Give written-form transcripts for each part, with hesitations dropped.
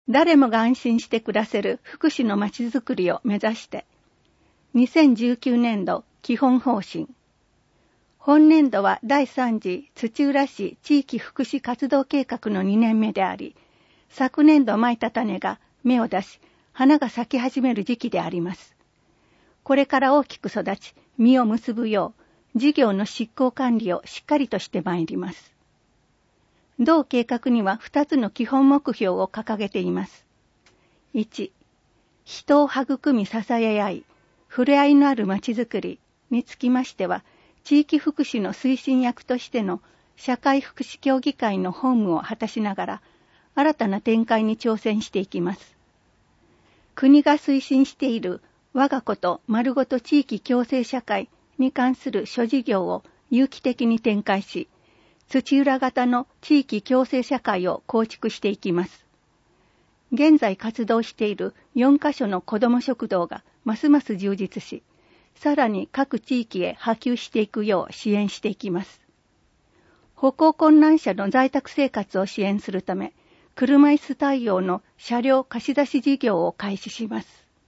誰もが安心して暮らせる福祉のまちづくりを目指して、2019年度基本方針。本年度は第3次土浦市地域福祉活動計画の2年目であり、昨年度蒔いた種が芽を出し、花が咲き始める時期であります。これから大きく育ち、実を結ぶよう、事業の執行管理をしっかりとしてまいります。同計画には2つの基本目標を掲げています。1、人を育み支え合い、触れ合いのあるまちづくりにつきましては、地域福祉の推進役としての社会福祉協議会の本務を果たしながら、新たな展開に挑戦していきます。国が推進している我がこと丸ごと地域共生社会に関する諸事業を有機的に展開し、土浦型の地域共生社会を構築していきます。現在活動している4カ所の子ども食堂がますます充実し、さらに各地域へ波及していくよう支援していきます。歩行困難者の在宅生活を支援するため、車椅子対応の車両貸し出し事業を開始します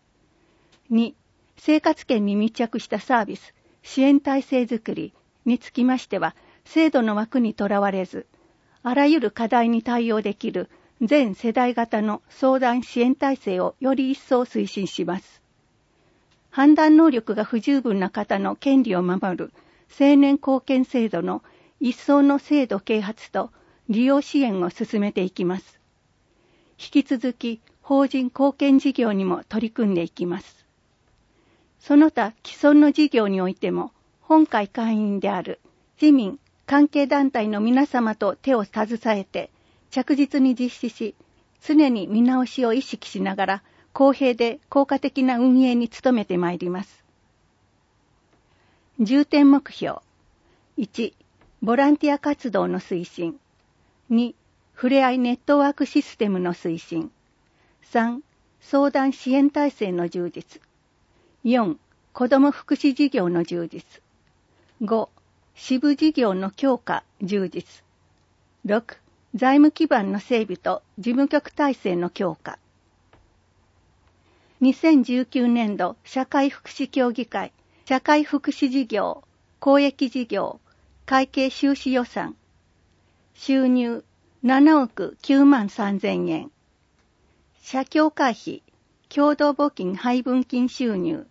。2、生活圏に密着したサービス、支援体制づくりにつきましては、制度の枠にとらわれず、あらゆる課題に対応できる全世代型の相談支援体制をより一層推進します。判断能力が不十分な方の権利を守る青年貢献制度の一層の制度啓発と利用支援を進めていきます。引き続き法人貢献事業にも取り組んでいきます。その他既存の事業においても本会会員である自民関係団体の皆様と手を携えて着実に実施し、常に見直しを意識しながら公平で効果的な運営に努めてまいります。重点目標。1、ボランティア活動の推進。2、ふれあいネットワークシステムの推進。3、相談支援体制の充実。4、子ども福祉事業の充実。5、支部事業の強化、充実。6、財務基盤の整備と事務局体制の強化。2019年度社会福祉協議会、社会福祉事業、公益事業、会計収支予算。収入7億9万3000円。社協会費、共同募金配分金収入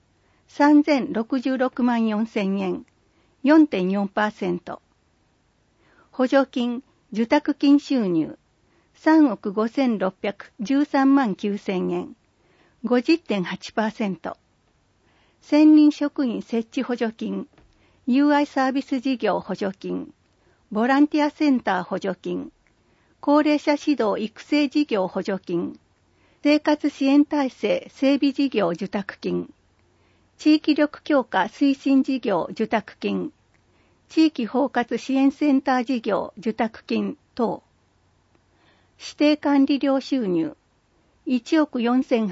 3066万4000円。4.4%。補助金、受託金収入3億5613万9000円。50.8%。専任職員設置補助金、UI サービス事業補助金、ボランティアセンター補助金、高齢者指導育成事業補助金、生活支援体制整備事業受託金、地域力強化推進事業受託金、地域包括支援センター事業受託金等。指定管理料収入1億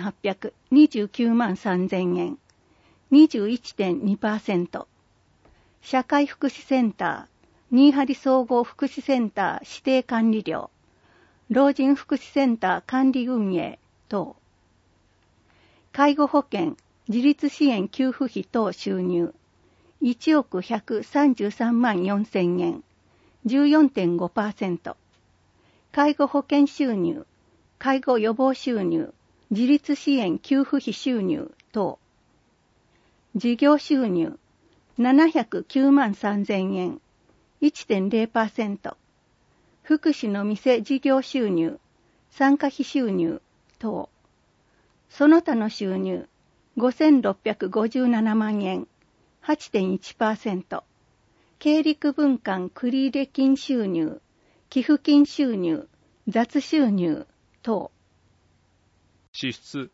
4829万3000円。21.2%。社会福祉センター、新張総合福祉センター指定管理料、老人福祉センター管理運営等。介護保険、自立支援給付費等収入、1億133万4000円、14.5%。介護保険収入、介護予防収入、自立支援給付費収入等。事業収入、709万3000円、1.0%。福祉の店事業収入、参加費収入等。その他の収入、5657万円、8.1%。経陸分館繰入金収入、寄付金収入、雑収入等。 支出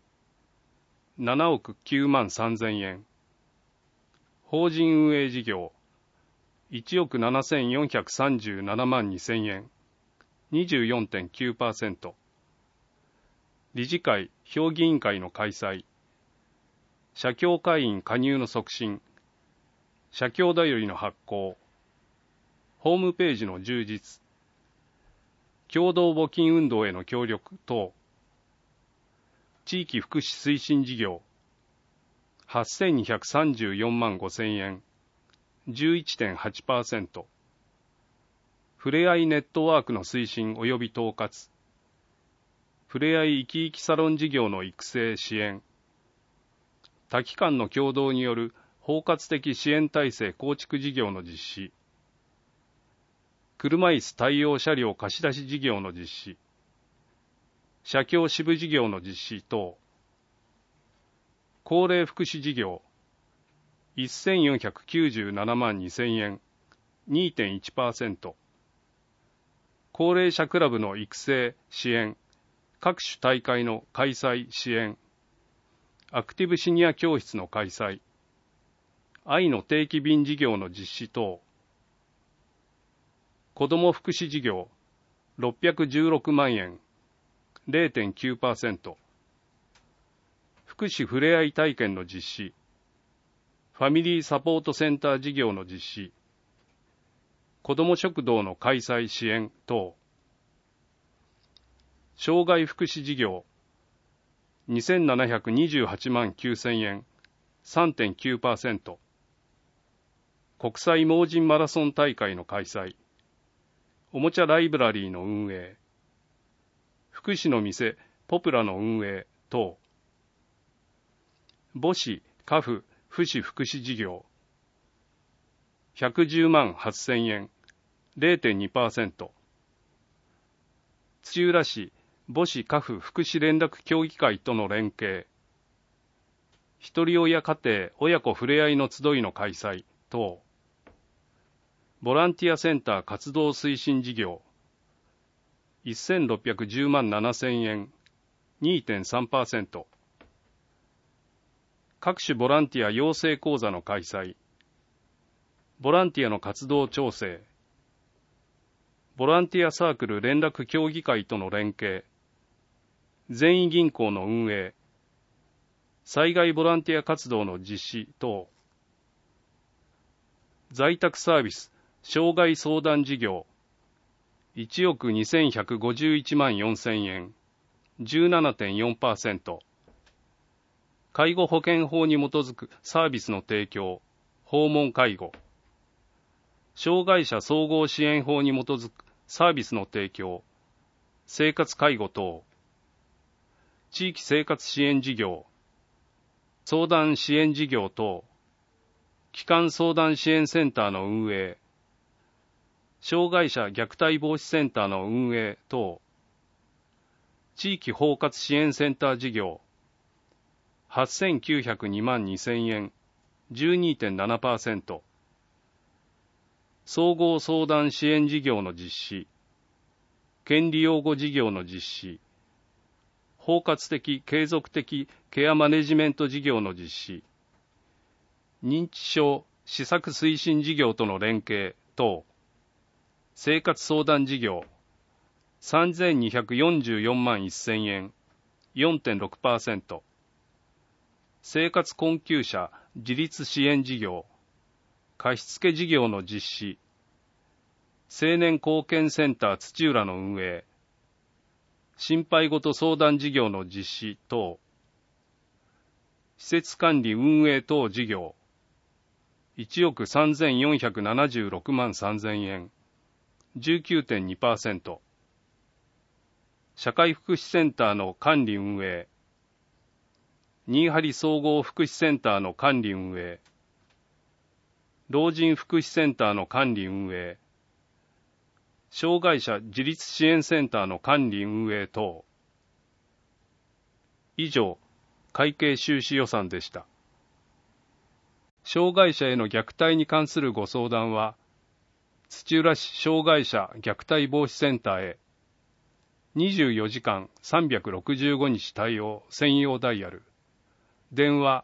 7億9万3000円。法人運営事業1億7437万2000円。24.9%。理事会、評議員会の開催。社協会員加入の促進。社協だよりの発行。ホームページの充実。共同募金運動への協力等。 地域福祉推進事業8234万5000円 11.8%。 ふれあいネットワークの推進及び統括、ふれあい生き生きサロン事業の育成支援、多機関の共同による包括的支援体制構築事業の実施、車椅子対応車両貸し出し事業の実施、社協支部事業の実施等、高齢福祉事業1497万2000円 2.1%。 高齢者クラブの育成支援、各種大会の開催支援、アクティブシニア教室の開催、愛の定期便事業の実施等、子ども福祉事業616万円 0.9%。 福祉ふれあい体験の実施、ファミリーサポートセンター事業の実施、子ども食堂の開催支援等、障害福祉事業2728万9000円 3.9%。 国際盲人マラソン大会の開催、おもちゃライブラリーの運営、福祉の店ポプラの運営等、母子家父父子福祉事業110万8000円 0.2%。 土浦市母子家父福祉連絡協議会との連携、ひとり親家庭親子ふれあいの集いの開催等、ボランティアセンター活動推進事業1610万7000円 2.3%。 各種ボランティア養成講座の開催、ボランティアの活動調整、ボランティアサークル連絡協議会との連携、善意銀行の運営、災害ボランティア活動の実施等、在宅サービス障害相談事業1億2151万4000円 17.4%。 介護保険法に基づくサービスの提供、訪問介護、障害者総合支援法に基づくサービスの提供、生活介護等、地域生活支援事業、相談支援事業等、基幹相談支援センターの運営、障害者虐待防止センターの運営等、地域包括支援センター事業8902万2000円 12.7%。 総合相談支援事業の実施、権利擁護事業の実施、包括的継続的ケアマネジメント事業の実施、認知症施策推進事業との連携等、生活相談事業3244万1000円 4.6%。 生活困窮者自立支援事業、貸付事業の実施、青年貢献センター土浦の運営、心配事相談事業の実施等、施設管理運営等事業1億3476万3000円 19.2%。 社会福祉センターの管理運営、新張総合福祉センターの管理運営、老人福祉センターの管理運営、障害者自立支援センターの管理運営等。以上、会計収支予算でした。障害者への虐待に関するご相談は、土浦市障害者虐待防止センターへ、24時間365日対応専用ダイヤル、電話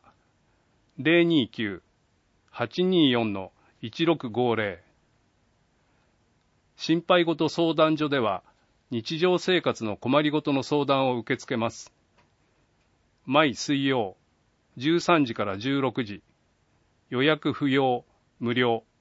029-824-1650。心配事相談所では、日常生活の困りごとの相談を受け付けます。毎水曜、13時から16時、予約不要、無料。